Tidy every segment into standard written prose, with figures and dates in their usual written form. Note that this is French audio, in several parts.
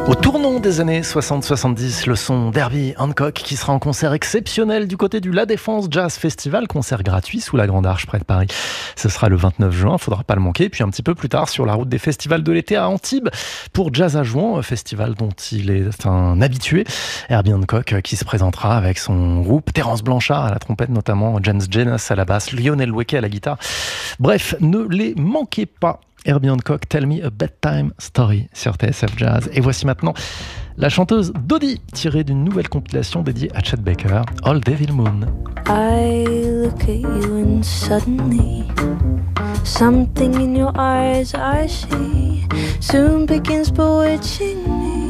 Au tournant des années 60-70, le son d'Herbie Hancock qui sera en concert exceptionnel du côté du La Défense Jazz Festival, concert gratuit sous la Grande Arche près de Paris. Ce sera le 29 juin, faudra pas le manquer. Puis un petit peu plus tard, sur la route des festivals de l'été à Antibes, pour Jazz à Jouan, festival dont il est un habitué. Herbie Hancock qui se présentera avec son groupe, Terence Blanchard à la trompette notamment, James Janus à la basse, Lionel Weke à la guitare. Bref, ne les manquez pas. Herbie Hancock, Tell Me a Bedtime Story sur TSF Jazz. Et voici maintenant la chanteuse Dodie, tirée d'une nouvelle compilation dédiée à Chet Baker, Old Devil Moon. I look at you and suddenly something in your eyes I see soon begins bewitching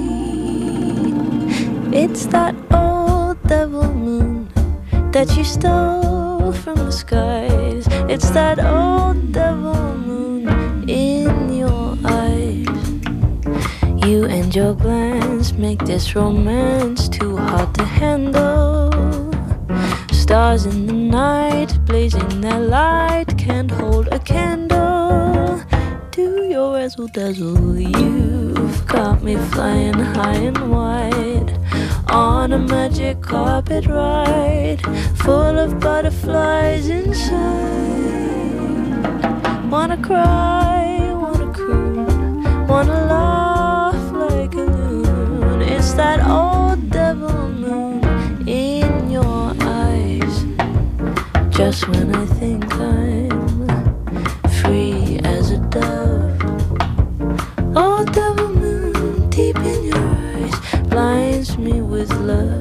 me. It's that old devil moon that you stole from the skies. It's that old devil moon in your eyes. You and your glance make this romance too hard to handle. Stars in the night, blazing their light, can't hold a candle to your razzle dazzle. You've got me flying high and wide on a magic carpet ride, full of butterflies inside. Wanna cry, wanna croon, wanna laugh like a loon. It's that old devil moon in your eyes. Just when I think I'm free as a dove, old devil moon deep in your eyes blinds me with love.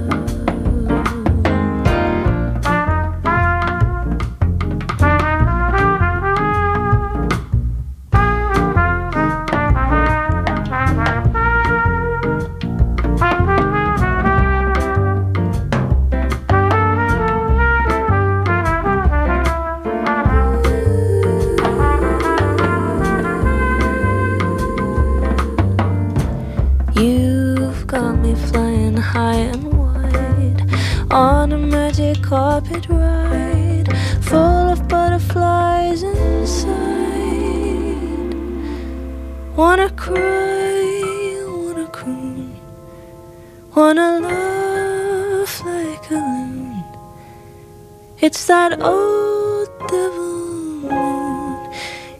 Carpet ride, full of butterflies inside. Wanna cry, wanna croon, wanna laugh like a loon. It's that old devil moon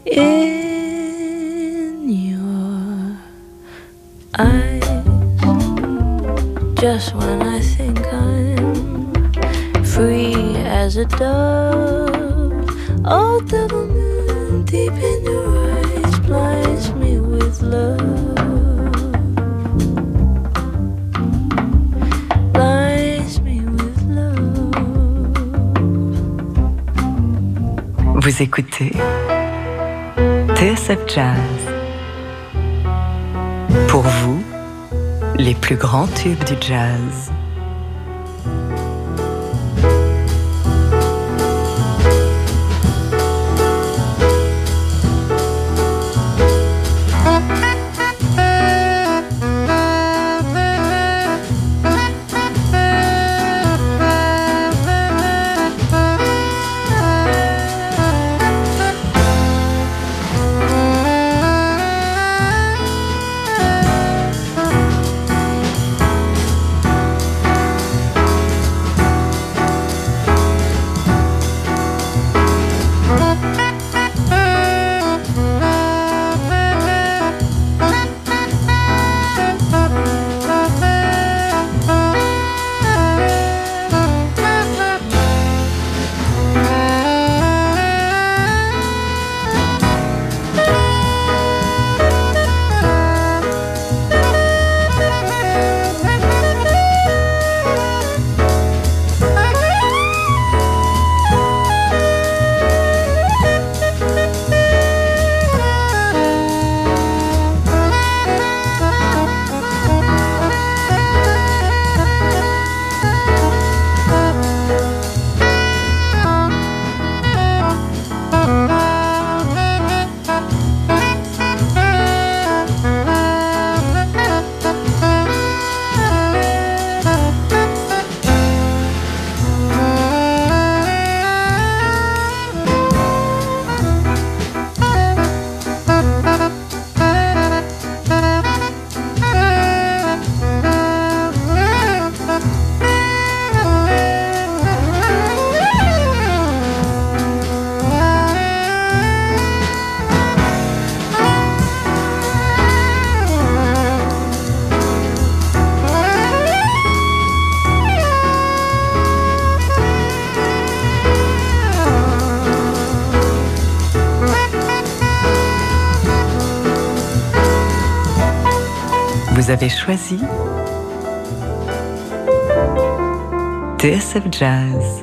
in your eyes. Just when I think I'm free as a dove, old devil moon deep in your eyes blinds me with love, blinds me with love. Vous écoutez TSF Jazz. Pour vous, les plus grands tubes du jazz. Vous avez choisi TSF Jazz.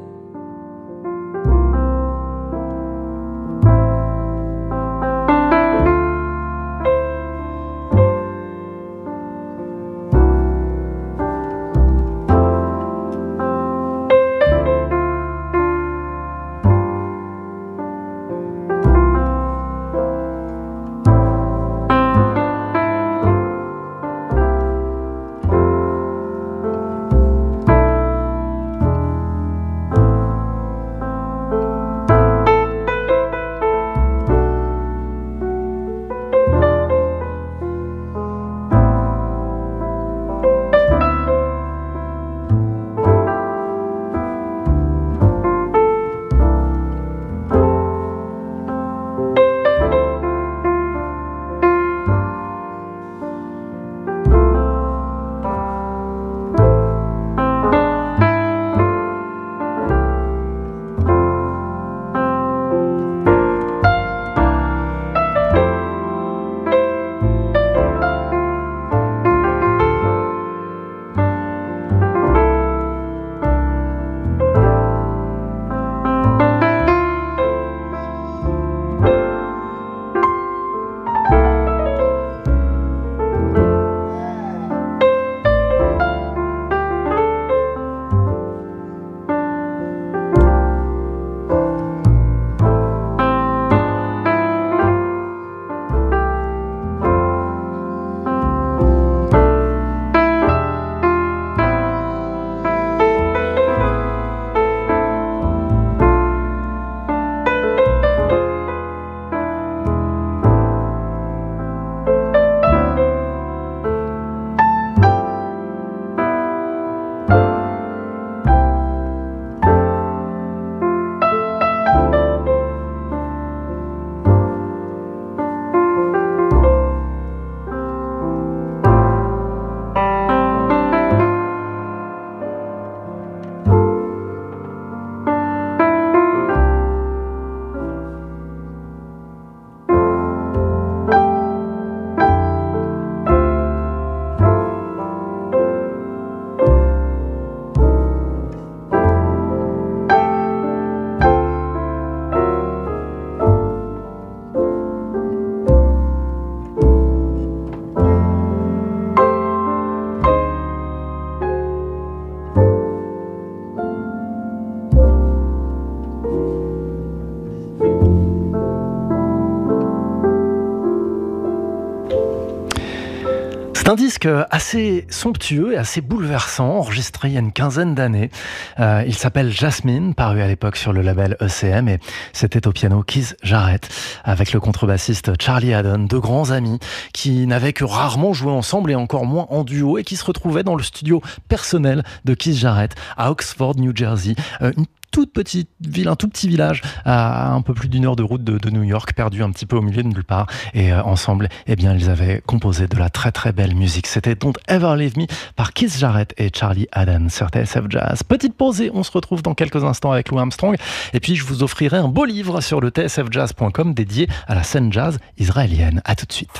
C'est un disque assez somptueux et assez bouleversant, enregistré il y a une quinzaine d'années. Il s'appelle Jasmine, paru à l'époque sur le label ECM, et c'était au piano Keith Jarrett, avec le contrebassiste Charlie Haddon, deux grands amis qui n'avaient que rarement joué ensemble et encore moins en duo, et qui se retrouvaient dans le studio personnel de Keith Jarrett à Oxford, New Jersey, une toute petite ville, un tout petit village à un peu plus d'1 heure de route de New York, perdu un petit peu au milieu de nulle part. Et ensemble, eh bien, ils avaient composé de la très très belle musique. C'était Don't Ever Leave Me par Keith Jarrett et Charlie Haddon sur TSF Jazz. Petite pause et on se retrouve dans quelques instants avec Louis Armstrong. Et puis je vous offrirai un beau livre sur le tsfjazz.com dédié à la scène jazz israélienne. À tout de suite.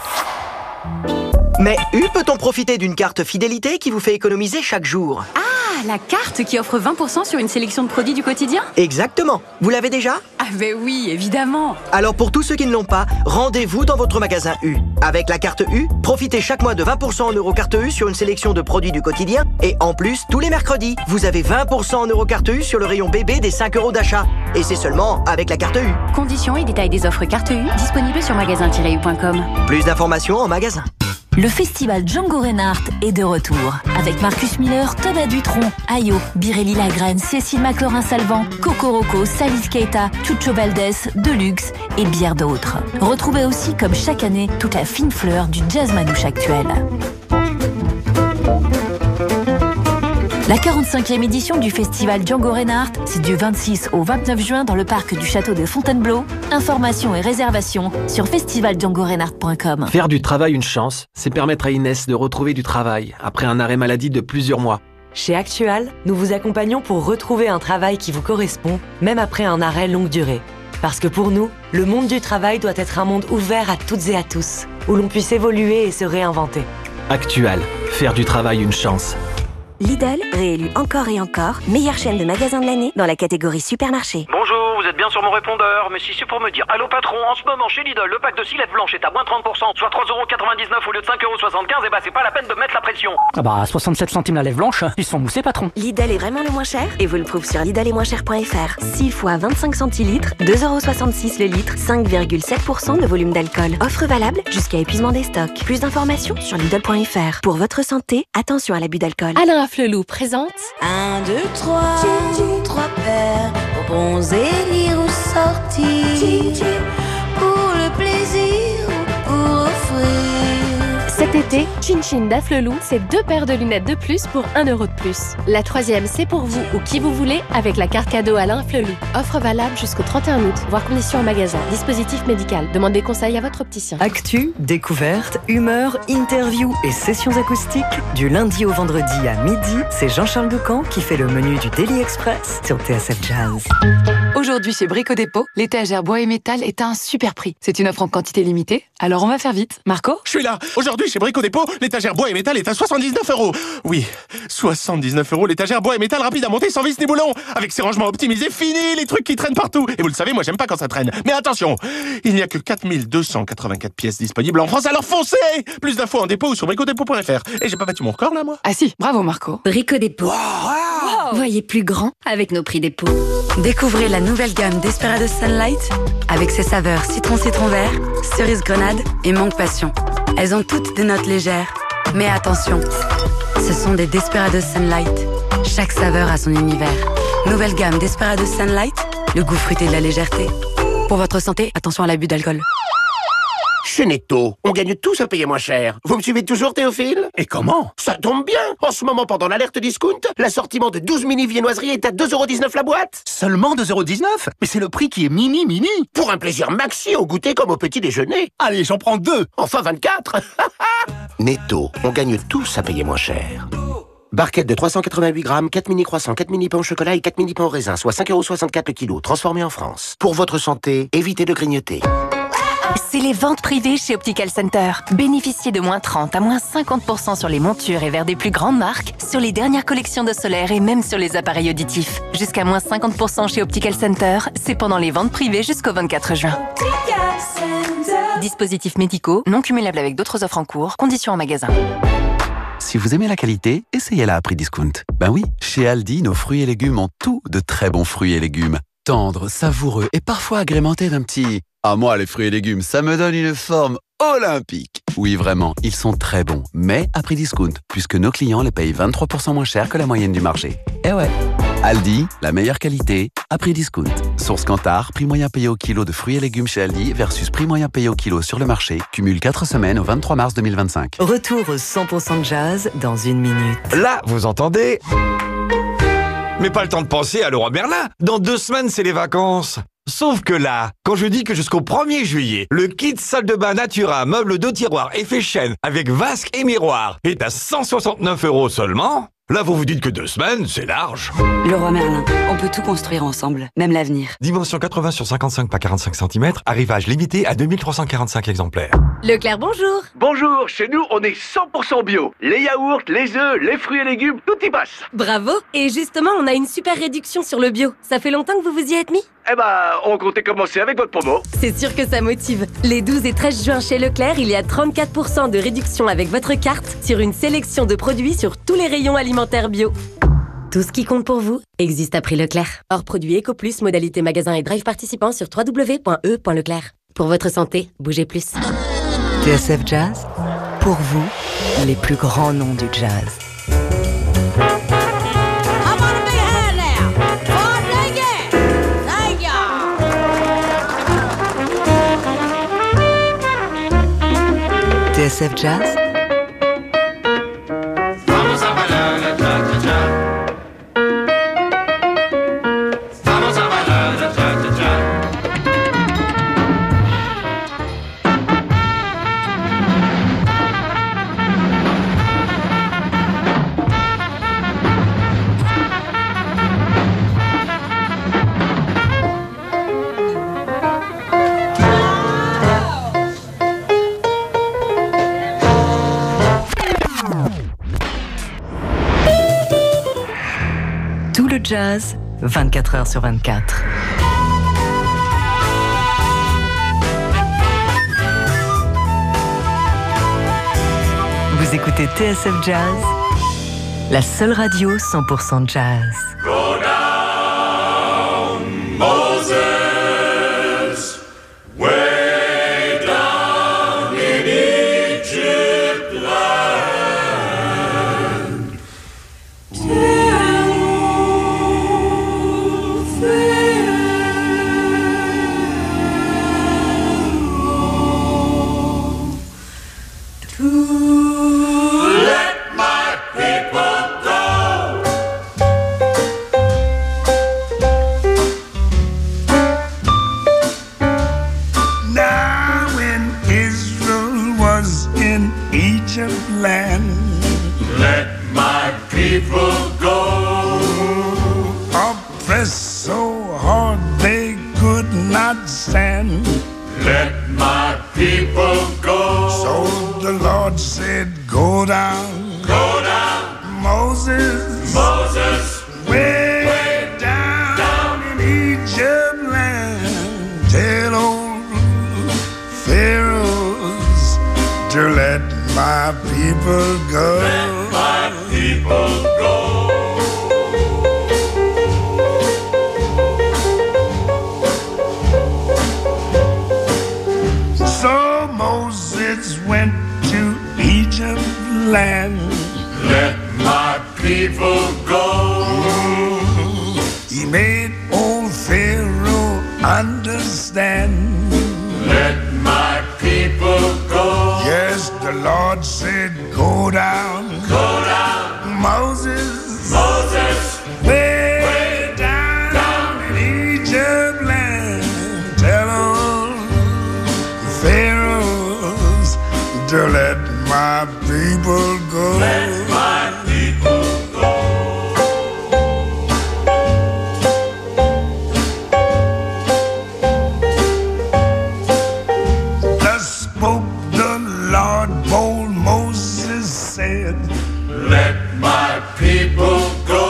Mais peut-on profiter d'une carte fidélité qui vous fait économiser chaque jour? Ah, la carte qui offre 20% sur une sélection de produits du quotidien? Exactement. Vous l'avez déjà? Ah ben oui, évidemment. Alors pour tous ceux qui ne l'ont pas, rendez-vous dans votre magasin U. Avec la carte U, profitez chaque mois de 20% en euros carte U sur une sélection de produits du quotidien. Et en plus, tous les mercredis, vous avez 20% en euros carte U sur le rayon bébé des 5 € d'achat. Et c'est seulement avec la carte U. Conditions et détails des offres carte U disponibles sur magasin-u.com. Plus d'informations en magasin. Le festival Django Reinhardt est de retour. Avec Marcus Miller, Thomas Dutronc, Ayo, Birelli Lagrène, Cécile McLaurin-Salvant, Coco Rocco, Salis Keita, Chucho Valdés, Deluxe et bien d'autres. Retrouvez aussi, comme chaque année, toute la fine fleur du jazz manouche actuel. La 45e édition du festival Django Reinhardt, c'est du 26 au 29 juin dans le parc du château de Fontainebleau. Informations et réservations sur festivaldjango-reinhardt.com. Faire du travail une chance, c'est permettre à Inès de retrouver du travail après un arrêt maladie de plusieurs mois. Chez Actual, nous vous accompagnons pour retrouver un travail qui vous correspond, même après un arrêt longue durée. Parce que pour nous, le monde du travail doit être un monde ouvert à toutes et à tous, où l'on puisse évoluer et se réinventer. Actual, faire du travail une chance. Lidl, réélu encore et encore, meilleure chaîne de magasins de l'année dans la catégorie supermarché. Bonjour, vous êtes bien sur mon répondeur, mais si c'est pour me dire allô patron, en ce moment chez Lidl, le pack de cilettes blanches est à moins 30%, soit 3,99€ au lieu de 5,75€, et bah c'est pas la peine de mettre la pression. Ah bah 67 centimes la lèvre blanche, ils sont moussés patron. Lidl est vraiment le moins cher et vous le prouve sur lidl-et-moins-cher.fr. 6 fois 25 centilitres, 2,66€ le litre, 5,7% de volume d'alcool. Offre valable jusqu'à épuisement des stocks. Plus d'informations sur lidl.fr. Pour votre santé, attention à l'abus d'alcool. Alain Flelou présente 1, 2, 3, 3 paires pour bronzer, lire ou sortir, pour le plaisir ou pour offrir. cet été, Chin Chin d'Afflelou, c'est 2 paires de lunettes de plus pour 1€ de plus. La 3e, c'est pour vous ou qui vous voulez avec la carte cadeau Alain Flelou. Offre valable jusqu'au 31 août, voire conditions en magasin. Dispositif médical. Demandez conseil à votre opticien. Actu, découverte, humeur, interview et sessions acoustiques. Du lundi au vendredi à midi, c'est Jean-Charles Doucan qui fait le menu du Daily Express sur TSF Jazz. Aujourd'hui chez Brico Dépôt, l'étagère bois et métal est à un super prix. C'est une offre en quantité limitée, alors on va faire vite. Marco ? Je suis là. Aujourd'hui chez Brico Dépôt, l'étagère bois et métal est à 79€. Oui, 79€, l'étagère bois et métal rapide à monter sans vis ni boulon. Avec ses rangements optimisés, fini les trucs qui traînent partout. Et vous le savez, moi j'aime pas quand ça traîne. Mais attention, il n'y a que 4284 pièces disponibles en France, alors foncez. Plus d'infos en dépôt ou sur bricodépôt.fr. Et j'ai pas battu mon record là, moi? Ah si, bravo Marco. Brico Dépôt. Wow. Voyez plus grand avec nos prix dépôt. Découvrez la nouvelle gamme Desperados Sunlight avec ses saveurs citron vert, cerise grenade et mangue passion. Elles ont toutes des notes légères. Mais attention, ce sont des Desperados Sunlight. Chaque saveur a son univers. Nouvelle gamme Desperados Sunlight, le goût fruité de la légèreté. Pour votre santé, attention à l'abus d'alcool. Chez Netto, on gagne tous à payer moins cher. Vous me suivez toujours, Théophile? Et comment? Ça tombe bien. En ce moment, pendant l'alerte discount, l'assortiment de 12 mini viennoiseries est à 2,19€ la boîte. Seulement 2,19€? Mais c'est le prix qui est mini. Pour un plaisir maxi au goûter comme au petit déjeuner. Allez, j'en prends 2. Enfin 24. Netto, on gagne tous à payer moins cher. Barquette de 388 grammes, 4 mini croissants, 4 mini pains au chocolat et 4 mini pains au raisin, soit 5,64€ le kilo, transformés en France. Pour votre santé, évitez de grignoter. C'est les ventes privées chez Optical Center. Bénéficiez de moins 30 à moins 50% sur les montures et verres des plus grandes marques, sur les dernières collections de solaire et même sur les appareils auditifs. Jusqu'à moins 50% chez Optical Center, c'est pendant les ventes privées jusqu'au 24 juin. Dispositifs médicaux, non cumulables avec d'autres offres en cours, conditions en magasin. Si vous aimez la qualité, essayez-la à prix discount. Ben oui, chez Aldi, nos fruits et légumes ont tous de très bons fruits et légumes. Tendres, savoureux et parfois agrémentés d'un petit... Ah, moi, les fruits et légumes, ça me donne une forme olympique. Oui, vraiment, ils sont très bons, mais à prix discount, puisque nos clients les payent 23% moins cher que la moyenne du marché. Eh ouais. Aldi, la meilleure qualité, à prix discount. Source Kantar, prix moyen payé au kilo de fruits et légumes chez Aldi versus prix moyen payé au kilo sur le marché, cumule 4 semaines au 23 mars 2025. Retour au 100% de jazz dans une minute. Là, vous entendez? Mais pas le temps de penser à Leroy Merlin. Dans 2 semaines, c'est les vacances. Sauf que là, quand je dis que jusqu'au 1er juillet, le kit salle de bain Natura, meuble 2 tiroirs effet chêne avec vasque et miroir est à 169€ seulement, là vous vous dites que 2 semaines, c'est large. Leroy Merlin, on peut tout construire ensemble, même l'avenir. Dimension 80 sur 55 par 45 cm, arrivage limité à 2345 exemplaires. Leclerc, bonjour. Bonjour, chez nous on est 100% bio. Les yaourts, les œufs, les fruits et légumes, tout y passe. Bravo. Et justement, on a une super réduction sur le bio. Ça fait longtemps que vous vous y êtes mis? Eh ben, on comptait commencer avec votre promo. C'est sûr que ça motive. Les 12 et 13 juin chez Leclerc, il y a 34% de réduction avec votre carte sur une sélection de produits sur tous les rayons alimentaires bio. Tout ce qui compte pour vous existe à prix Leclerc. Hors produit EcoPlus, modalité magasin et drive participant sur www.e.leclerc. Pour votre santé, bougez plus. TSF Jazz, pour vous, les plus grands noms du jazz. TSF Jazz. le jazz, 24 heures sur 24. Vous écoutez TSF Jazz, la seule radio 100% jazz. Go down, Moses, way down in Egypt land. Tell old Pharaoh to let my people go. Now when Israel was in Egypt land, let my people go. Oppressed so hard they could not stand, let my people go. So the Lord said, go down, go down, Moses, Moses, way down in Egypt land. Tell old Pharaohs to let my people go. Let my people go. So Moses went to Egypt land. Let my people go. He made old Pharaoh understand. Let my people go. Yes, the Lord said, go down, Moses, Moses, way down in Egypt land. Tell old Pharaohs to let my people go. Let my people go. Thus spoke the Lord, bold Moses said, let my people go.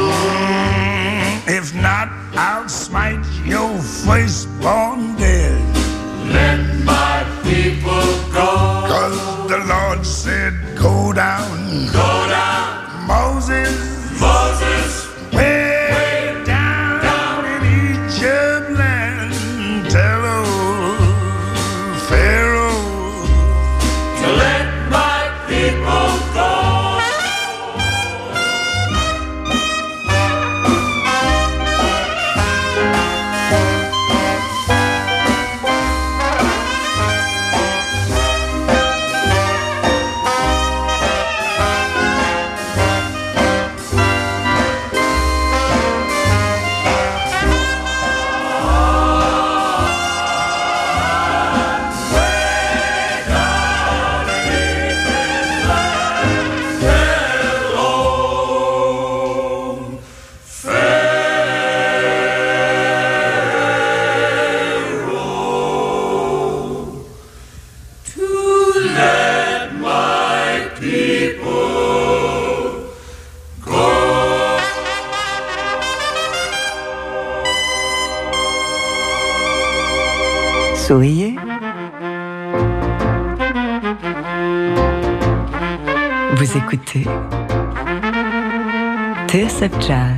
If not, I'll smite your firstborn dead. Let my people go. 'Cause the Lord said, go down, Moses, Moses, way down in Egypt land. Tell old Pharaoh to let my people go. Souriez. Vous écoutez TSF Jazz.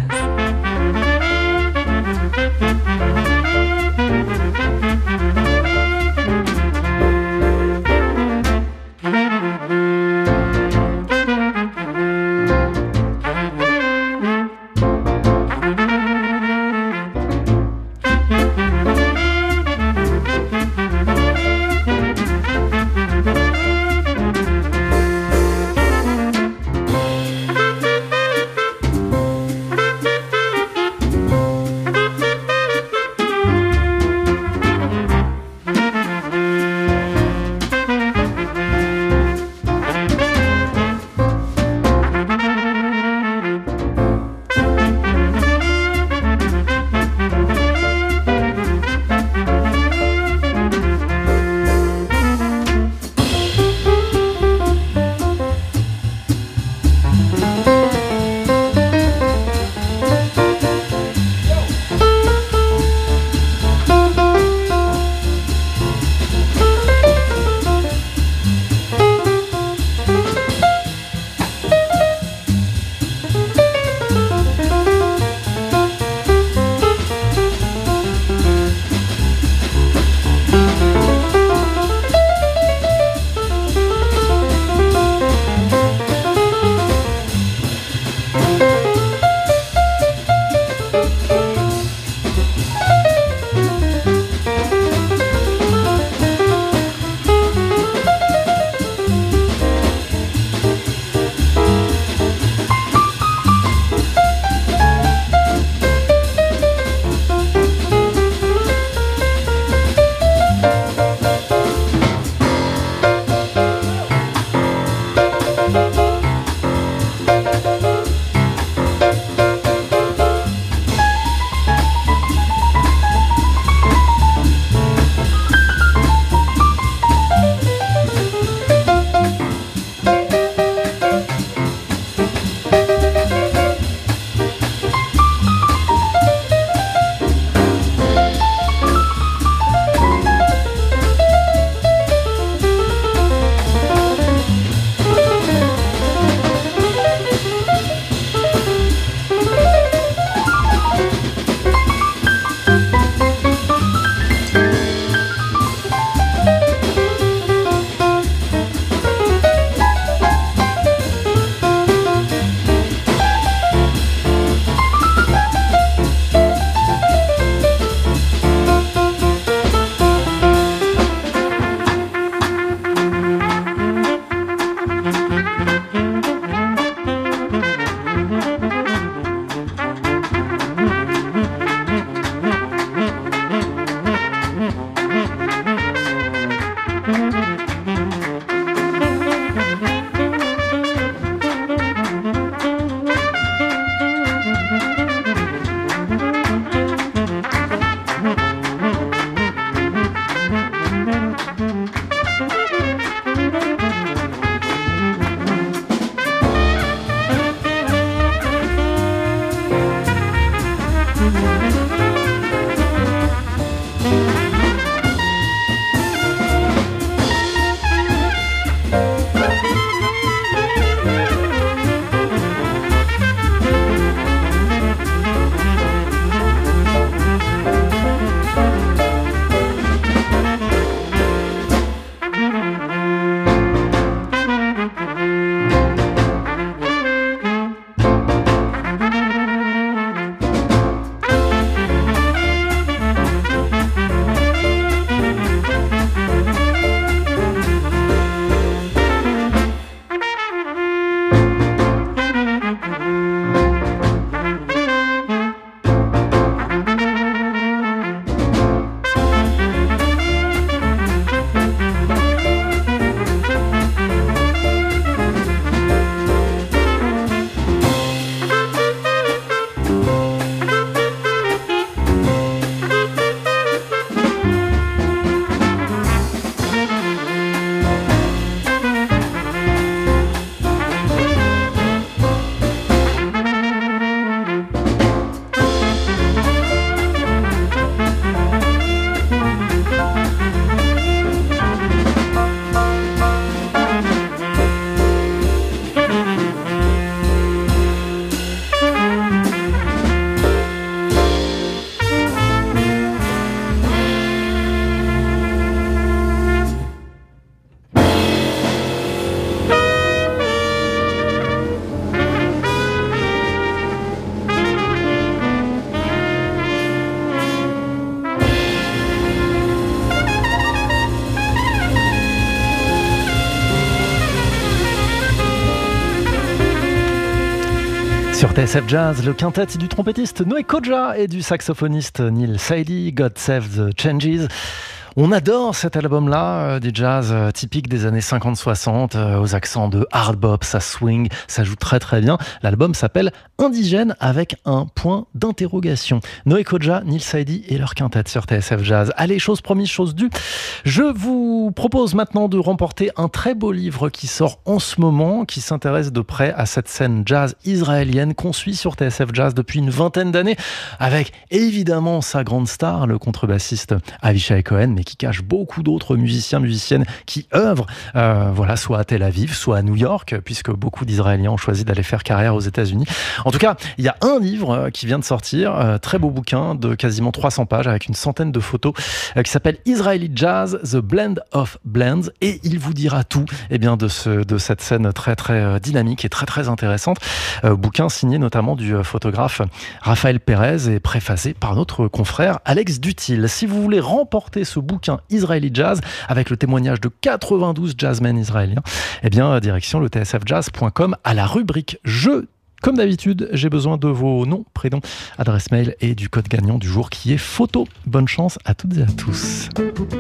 Sur TSF Jazz, le quintet du trompettiste Noé Kodja et du saxophoniste Neil Saidi, God Save the Changes. On adore cet album-là, du jazz typique des années 50-60, aux accents de hard bop, ça swing, ça joue très très bien. L'album s'appelle Indigène avec un point d'interrogation. Noé Kodja, Neil Saidi et leur quintet sur TSF Jazz. Allez, chose promise, chose due. Je vous propose maintenant de remporter un très beau livre qui sort en ce moment, qui s'intéresse de près à cette scène jazz israélienne qu'on suit sur TSF Jazz depuis une vingtaine d'années, avec évidemment sa grande star, le contrebassiste Avishai Cohen, mais qui cache beaucoup d'autres musiciennes qui œuvrent, soit à Tel Aviv, soit à New York, puisque beaucoup d'Israéliens ont choisi d'aller faire carrière aux États-Unis. En tout cas, il y a un livre qui vient de sortir, très beau bouquin de quasiment 300 pages avec une centaine de photos, qui s'appelle Israeli Jazz, The Blend of Blends, et il vous dira tout de cette scène très très dynamique et très très intéressante. Bouquin signé notamment du photographe Raphaël Pérez et préfacé par notre confrère Alex Dutil. Si vous voulez remporter ce bouquin Israeli Jazz avec le témoignage de 92 jazzmen israéliens, direction le tsfjazz.com à la rubrique Jeux. Comme d'habitude, j'ai besoin de vos noms, prénoms, adresse mail et du code gagnant du jour qui est photo. Bonne chance à toutes et à tous.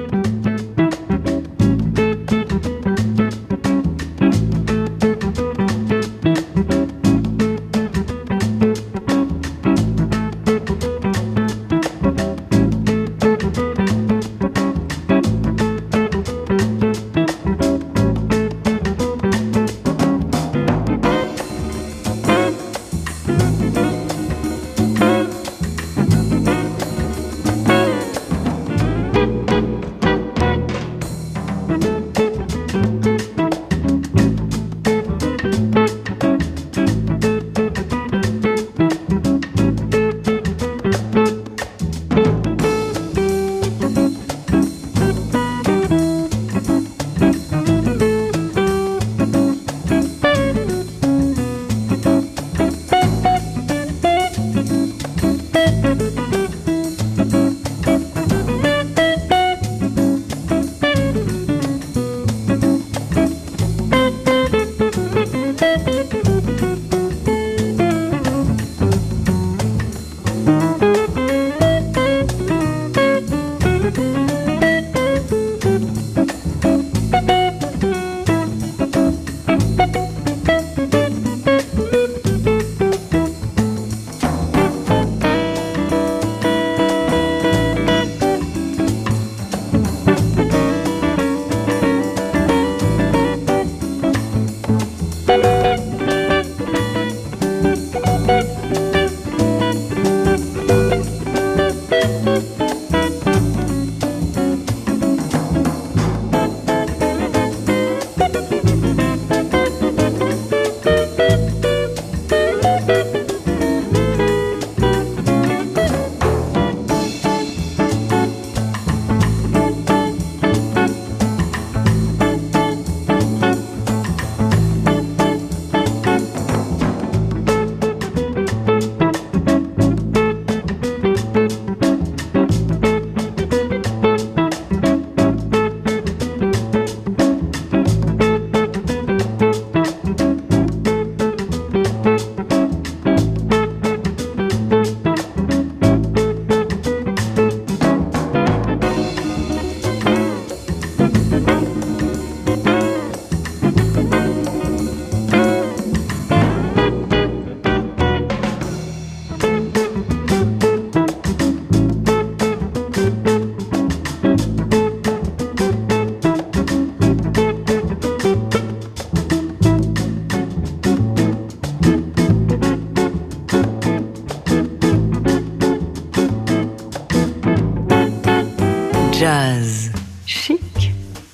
Jazz chic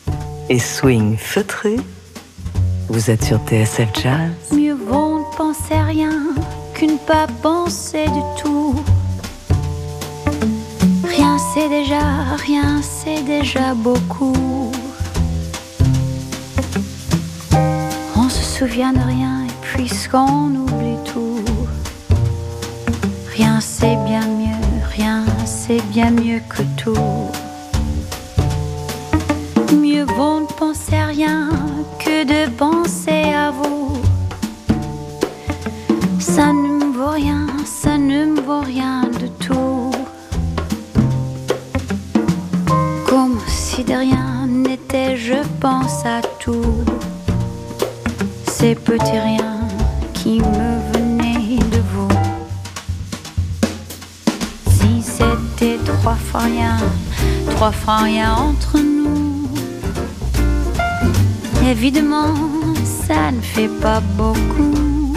et swing feutré. Vous êtes sur TSF Jazz. Mieux vaut ne penser rien qu'une pas penser du tout. Rien c'est déjà beaucoup. On se souvient de rien et puisqu'on oublie tout. Rien c'est bien mieux que tout. Mieux vaut ne penser à rien que de penser à vous. Ça ne rien qui me venait de vous. Si c'était 3 fois rien entre nous. Évidemment, ça ne fait pas beaucoup.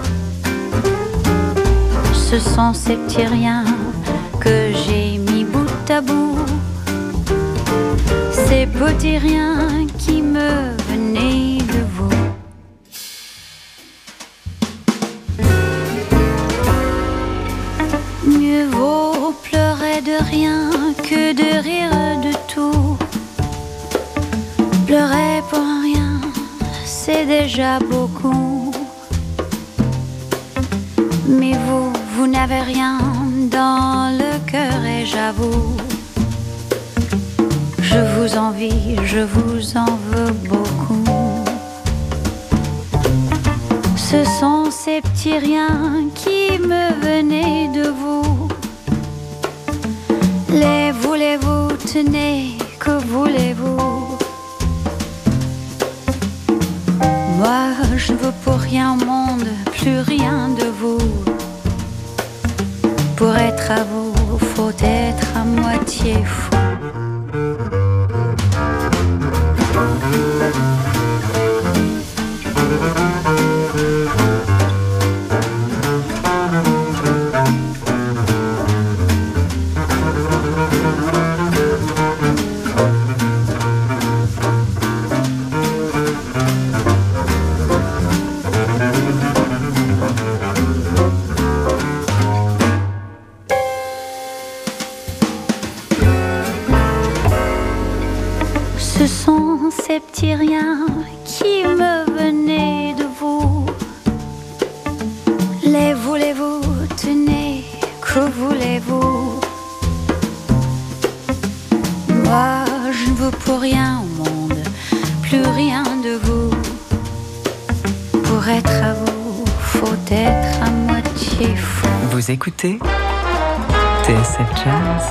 Ce sont ces petits riens que j'ai mis bout à bout. Ces petits riens qui me venaient de vous. Mieux vaut pleurer de rien que de rire de tout. Pleurer pour rien, c'est déjà beaucoup. Mais vous n'avez rien dans le cœur et j'avoue, je vous envie, je vous en veux beaucoup. Ce sont ces petits riens qui me venaient de vous. Les voulez-vous, tenez, que voulez-vous? Moi, je ne veux pour rien au monde, plus rien de vous. Pour être à vous, faut être à moitié fou. Ce sont ces petits riens qui me venaient de vous. Les voulez-vous, tenez, que voulez-vous? Moi, je ne veux pour rien au monde, plus rien de vous. Pour être à vous, faut être à moitié fou. Vous écoutez TSF Jazz.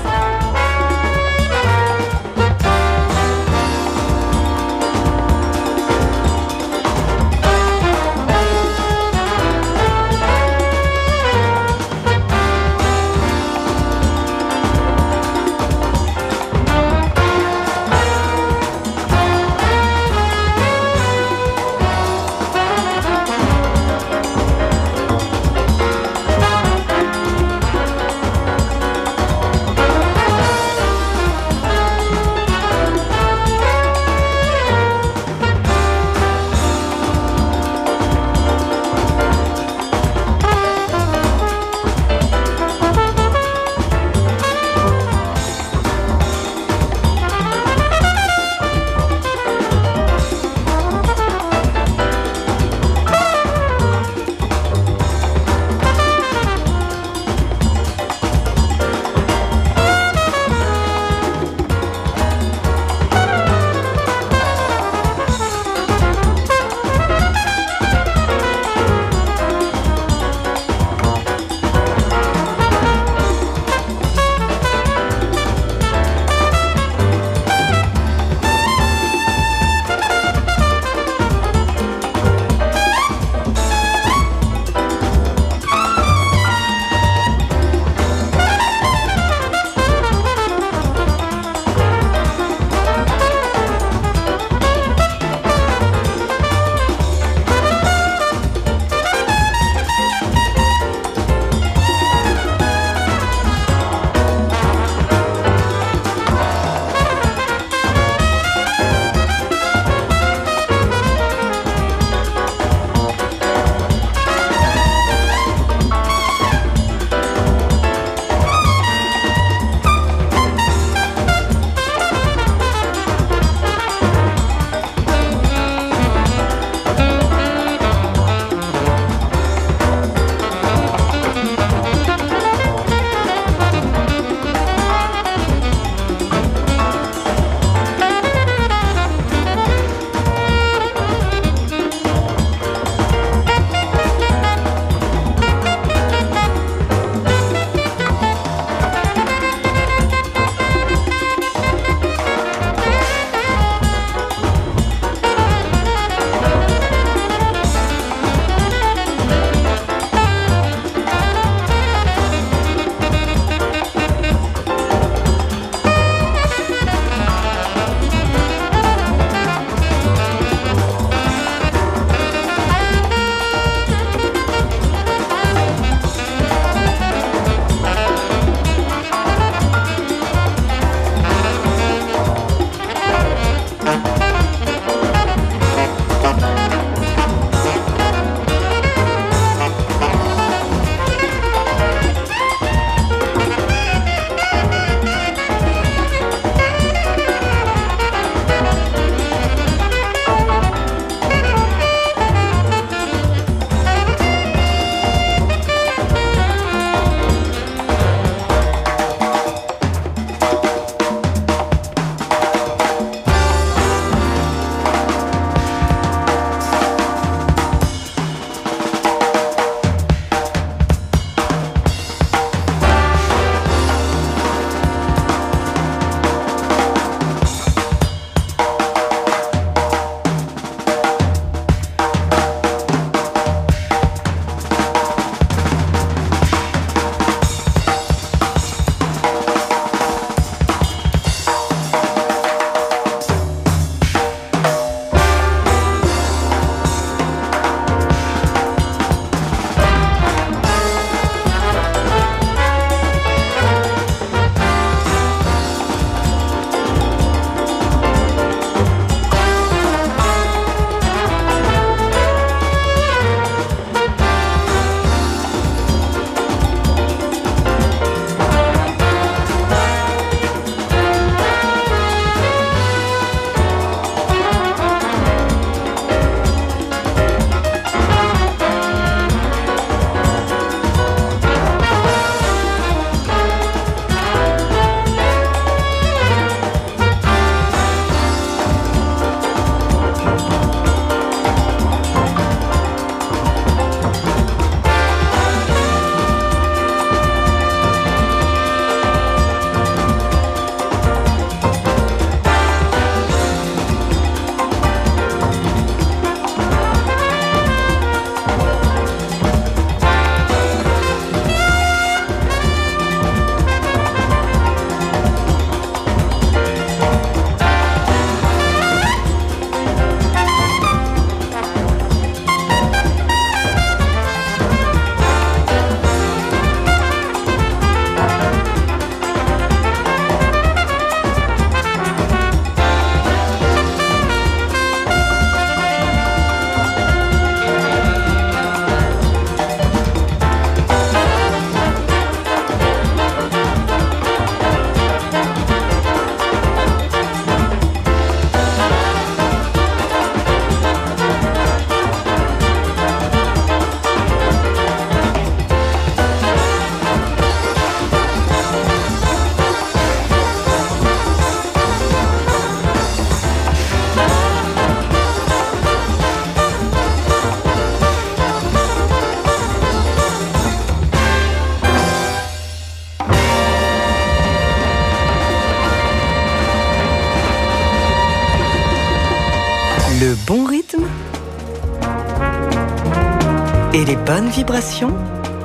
Et les bonnes vibrations?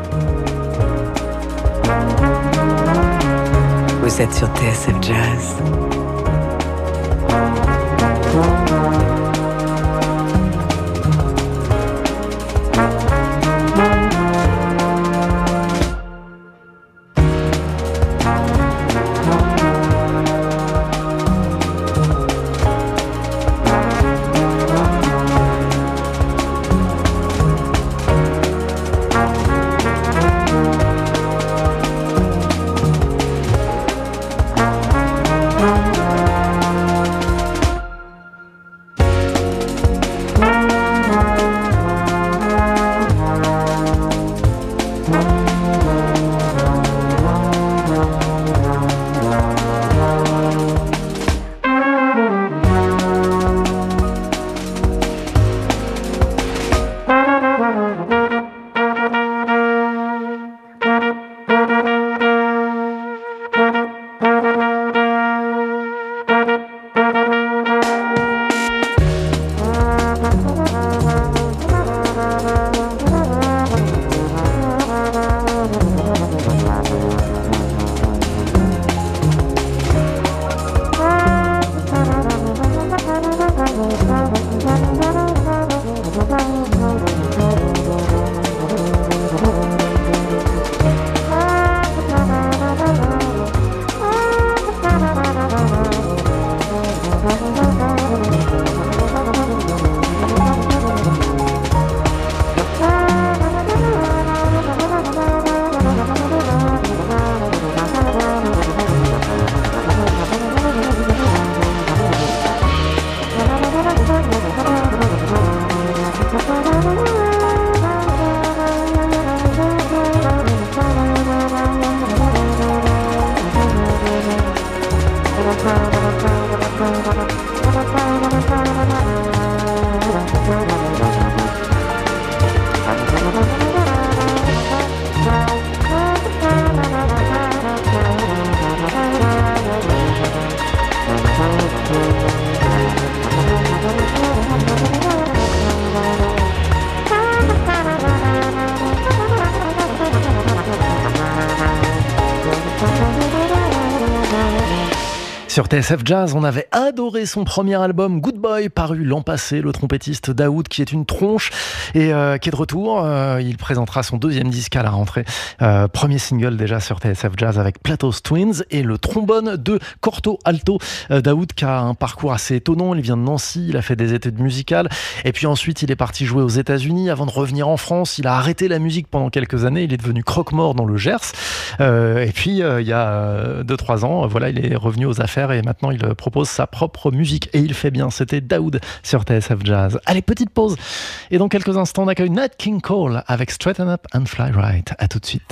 Vous êtes sur TSF Jazz. Sur TSF Jazz, on avait adoré son premier album Good Boy, paru l'an passé. Le trompettiste Daoud, qui est une tronche et qui est de retour. Il présentera son deuxième disque à la rentrée. Premier single déjà sur TSF Jazz avec Plato's Twins et le trombone de Corto Alto. Daoud qui a un parcours assez étonnant. Il vient de Nancy, il a fait des études musicales et puis ensuite il est parti jouer aux États-Unis avant de revenir en France. Il a arrêté la musique pendant quelques années. Il est devenu croque-mort dans le Gers. Et puis il y a 2-3 ans, voilà, il est revenu aux affaires et maintenant il propose sa propre musique et il fait bien. C'était Daoud sur TSF Jazz. Allez, petite pause et dans quelques instants on accueille Nat King Cole avec Straighten Up and Fly Right. À tout de suite.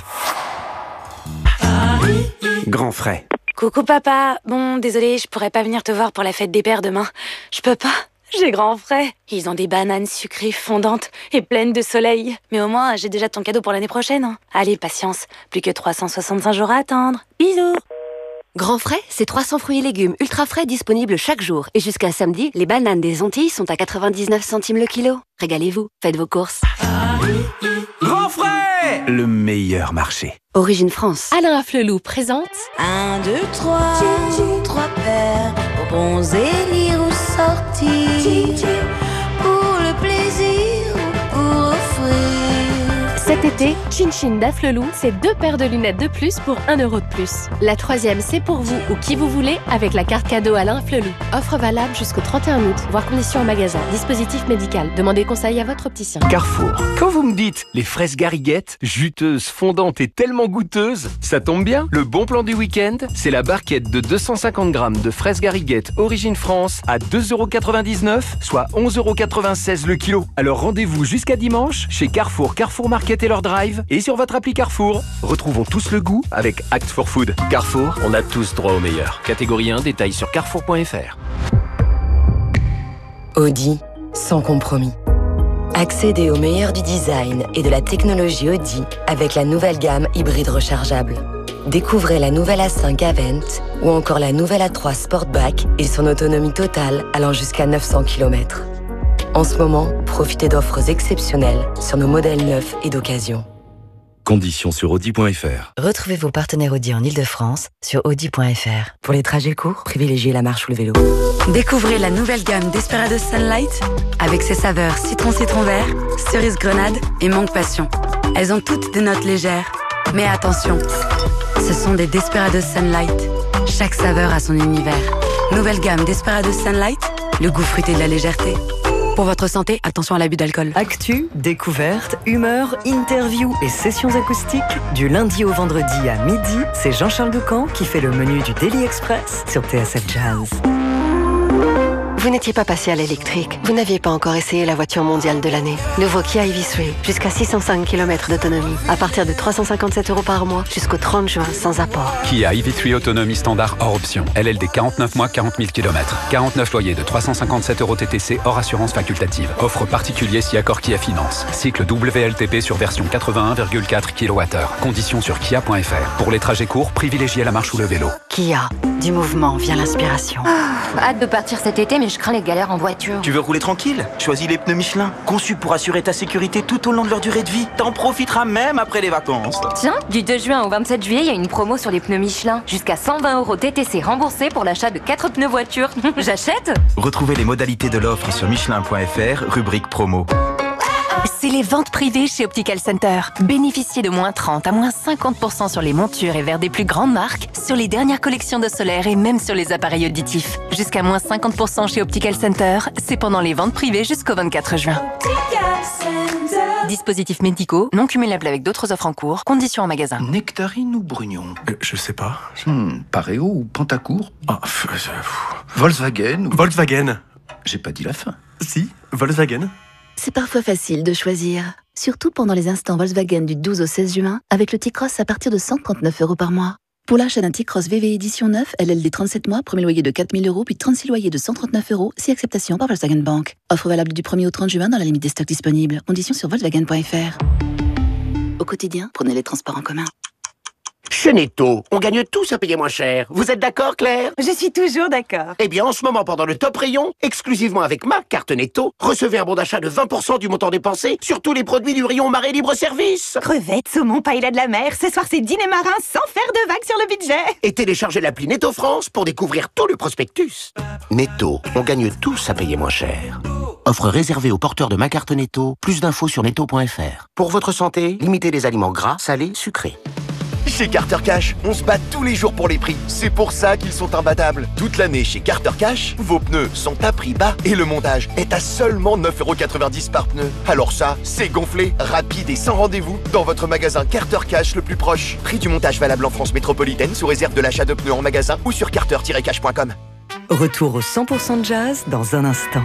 Grand frais. Coucou papa, bon désolé, je pourrais pas venir te voir pour la fête des pères demain. Je peux pas, j'ai grand frais. Ils ont des bananes sucrées fondantes et pleines de soleil. Mais au moins j'ai déjà ton cadeau pour l'année prochaine. Allez, patience, plus que 365 jours à attendre. Bisous. Grand frais, c'est 300 fruits et légumes ultra frais disponibles chaque jour. Et jusqu'à samedi, les bananes des Antilles sont à 99 centimes le kilo. Régalez-vous, faites vos courses. Grand frais, le meilleur marché. Origine France. Alain Afflelou présente 1, 2, 3, 3 paires, aux bons élire ou sortir, pour le plaisir ou pour offrir. cet été, Chin Chin d'Afflelou, c'est 2 paires de lunettes de plus pour 1 € de plus. La troisième, c'est pour vous ou qui vous voulez avec la carte cadeau Alain Afflelou. Offre valable jusqu'au 31 août, voire conditions en magasin. Dispositif médical. Demandez conseil à votre opticien. Carrefour. Quand vous me dites les fraises gariguettes, juteuses, fondantes et tellement goûteuses, ça tombe bien. Le bon plan du week-end, c'est la barquette de 250 grammes de fraises gariguettes Origine France à 2,99 €, soit 11,96 € le kilo. Alors rendez-vous jusqu'à dimanche chez Carrefour, Carrefour Market et leur drive et sur votre appli Carrefour. Retrouvons tous le goût avec Act for Food. Carrefour, on a tous droit au meilleur. Catégorie 1, détails sur carrefour.fr. Audi, sans compromis. Accédez au meilleur du design et de la technologie Audi avec la nouvelle gamme hybride rechargeable. Découvrez la nouvelle A5 Avent ou encore la nouvelle A3 Sportback et son autonomie totale allant jusqu'à 900 km. En ce moment, profitez d'offres exceptionnelles sur nos modèles neufs et d'occasion. Conditions sur Audi.fr. Retrouvez vos partenaires Audi en Ile-de-France sur Audi.fr. Pour les trajets courts, privilégiez la marche ou le vélo. Découvrez la nouvelle gamme Desperados Sunlight avec ses saveurs citron vert, cerise grenade et mangue passion. Elles ont toutes des notes légères. Mais attention, ce sont des Desperados Sunlight. Chaque saveur a son univers. Nouvelle gamme Desperados Sunlight, le goût fruité de la légèreté. Pour votre santé, attention à l'abus d'alcool. Actu, découverte, humeur, interview et sessions acoustiques. Du lundi au vendredi à midi, c'est Jean-Charles Doucan qui fait le menu du Daily Express sur TSF Jazz. Vous n'étiez pas passé à l'électrique. Vous n'aviez pas encore essayé la voiture mondiale de l'année. Nouveau Kia EV3, jusqu'à 605 km d'autonomie. À partir de 357 € par mois, jusqu'au 30 juin, sans apport. Kia EV3 autonomie standard hors option. LLD 49 mois, 40 000 km. 49 loyers de 357 € TTC hors assurance facultative. Offre particulier si accord Kia Finance. Cycle WLTP sur version 81,4 kWh. Conditions sur kia.fr. Pour les trajets courts, privilégiez la marche ou le vélo. Kia, du mouvement vient l'inspiration. Hâte de partir cet été, mais je crains les galères en voiture. Tu veux rouler tranquille? Choisis les pneus Michelin, conçus pour assurer ta sécurité tout au long de leur durée de vie. T'en profiteras même après les vacances. Tiens, du 2 juin au 27 juillet, il y a une promo sur les pneus Michelin. Jusqu'à 120 € TTC remboursés pour l'achat de 4 pneus voiture. J'achète? Retrouvez les modalités de l'offre sur Michelin.fr, rubrique promo. C'est les ventes privées chez Optical Center. Bénéficiez de moins 30 à moins 50% sur les montures et verres des plus grandes marques, sur les dernières collections de solaire et même sur les appareils auditifs. Jusqu'à moins 50% chez Optical Center, c'est pendant les ventes privées jusqu'au 24 juin. Dispositifs médicaux, non cumulables avec d'autres offres en cours, conditions en magasin. Nectarine ou Brugnon? Je sais pas. Pareo ou Pantacourt? Volkswagen ou... Volkswagen. J'ai pas dit la fin. Si, Volkswagen. C'est parfois facile de choisir, surtout pendant les instants Volkswagen du 12 au 16 juin, avec le T-Cross à partir de 139 € par mois. Pour l'achat d'un T-Cross VV édition 9, LLD 37 mois, premier loyer de 4 000 €, puis 36 loyers de 139 €, si acceptation par Volkswagen Bank. Offre valable du 1er au 30 juin dans la limite des stocks disponibles. Conditions sur Volkswagen.fr. Au quotidien, prenez les transports en commun. Chez Netto, on gagne tous à payer moins cher. Vous êtes d'accord, Claire? Je suis toujours d'accord. Eh bien, en ce moment, pendant le top rayon, exclusivement avec ma carte Netto, recevez un bon d'achat de 20% du montant dépensé sur tous les produits du rayon Marais Libre-Service. Crevettes, saumon, paella de la mer, ce soir c'est dîner marin sans faire de vagues sur le budget. Et téléchargez l'appli Netto France pour découvrir tout le prospectus. Netto, on gagne tous à payer moins cher. Offre réservée aux porteurs de ma carte Netto. Plus d'infos sur netto.fr. Pour votre santé, limitez les aliments gras, salés, sucrés. Chez Carter Cash, on se bat tous les jours pour les prix. C'est pour ça qu'ils sont imbattables. Toute l'année chez Carter Cash, vos pneus sont à prix bas et le montage est à seulement 9,90 € par pneu. Alors ça, c'est gonflé, rapide et sans rendez-vous dans votre magasin Carter Cash le plus proche. Prix du montage valable en France métropolitaine sous réserve de l'achat de pneus en magasin ou sur carter-cash.com. Retour au 100% de jazz dans un instant.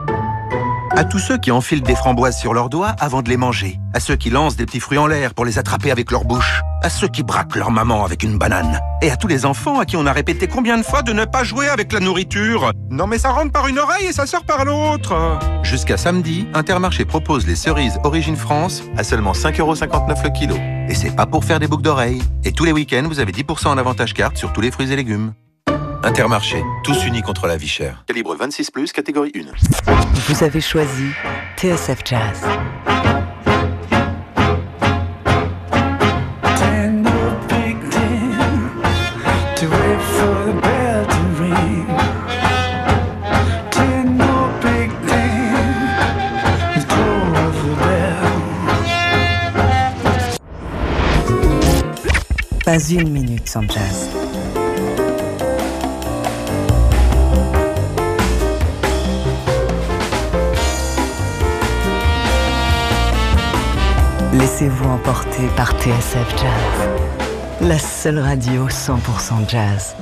À tous ceux qui enfilent des framboises sur leurs doigts avant de les manger. À ceux qui lancent des petits fruits en l'air pour les attraper avec leur bouche. À ceux qui braquent leur maman avec une banane. Et à tous les enfants à qui on a répété combien de fois de ne pas jouer avec la nourriture. Non mais ça rentre par une oreille et ça sort par l'autre. Jusqu'à samedi, Intermarché propose les cerises Origine France à seulement 5,59 € le kilo. Et c'est pas pour faire des boucles d'oreilles. Et tous les week-ends, vous avez 10% en avantage carte sur tous les fruits et légumes. Intermarché, tous unis contre la vie chère. Calibre 26+, catégorie 1. Vous avez choisi TSF Jazz. Pas une minute sans jazz. Laissez-vous emporter par TSF Jazz, la seule radio 100% jazz.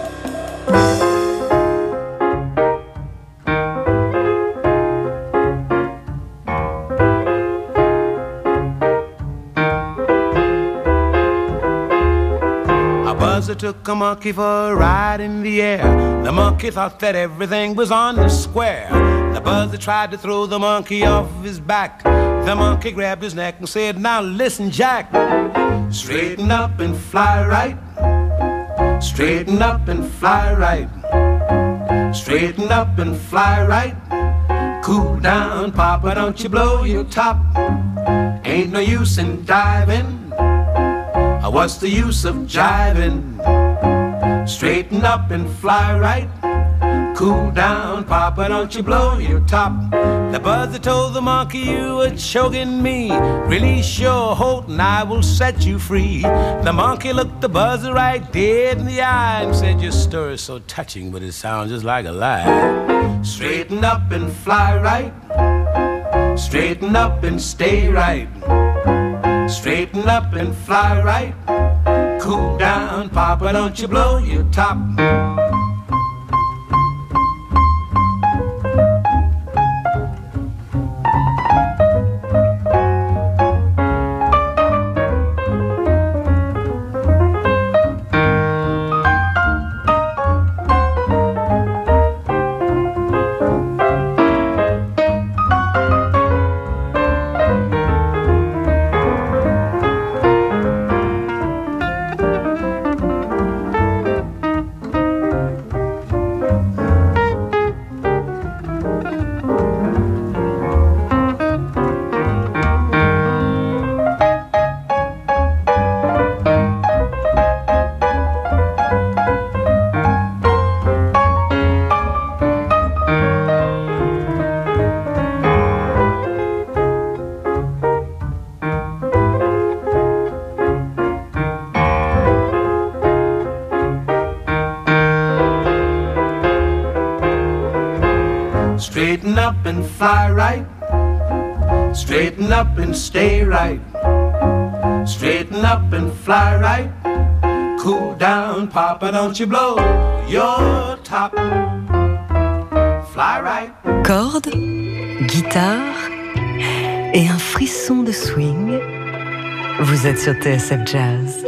A buzzer took a monkey for a ride in the air. The monkey thought that everything was on the square. The buzzer tried to throw the monkey off his back. The monkey grabbed his neck and said, "Now listen, Jack. Straighten up and fly right. Straighten up and fly right. Straighten up and fly right. Cool down, Papa, don't you blow your top. Ain't no use in diving. What's the use of jiving? Straighten up and fly right. Cool down, Papa, don't you blow your top. The buzzer told the monkey you were choking me. Release your hold and I will set you free. The monkey looked the buzzer right dead in the eye and said, your story's so touching, but it sounds just like a lie. Straighten up and fly right. Straighten up and stay right. Straighten up and fly right. Cool down, Papa, don't you blow your top. Straighten up and fly right. Straighten up and stay right. Straighten up and fly right. Cool down, Papa, don't you blow your top. Fly right. Cordes, guitare et un frisson de swing. Vous êtes sur TSF Jazz.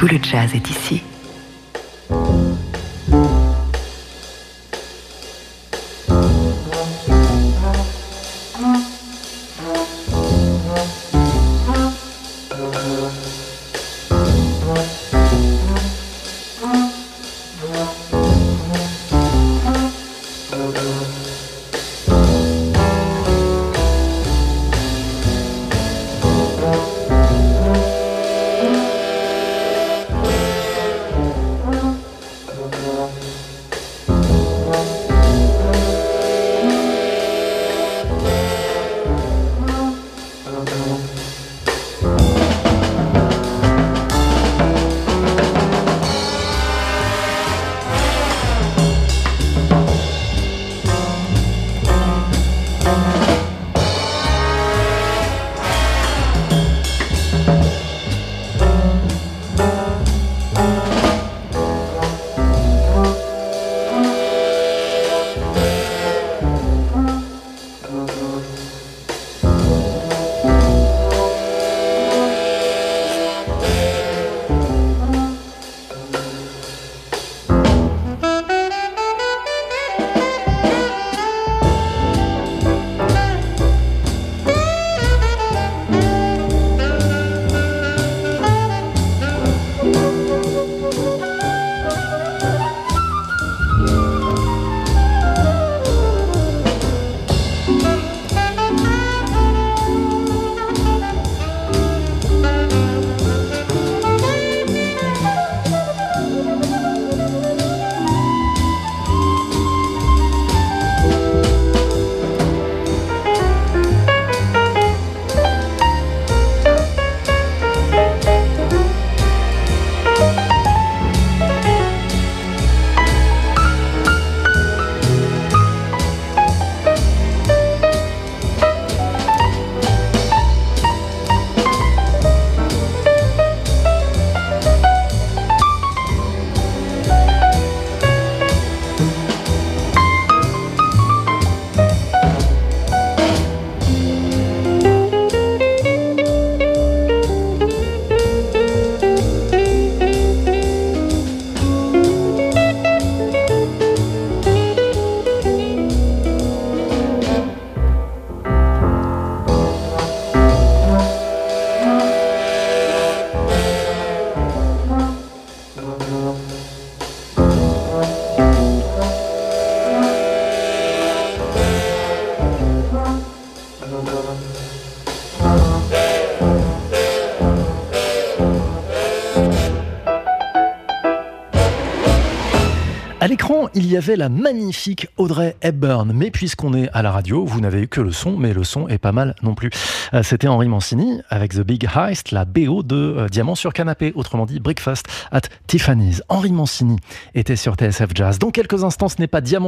tout le jazz est ici. À l'écran, il y avait la magnifique Audrey Hepburn. Mais puisqu'on est à la radio, vous n'avez eu que le son, mais le son est pas mal non plus. C'était Henri Mancini avec The Big Heist, la BO de Diamant sur canapé, autrement dit Breakfast at Tiffany's. Henri Mancini était sur TSF Jazz. Dans quelques instants, ce n'est pas Diamant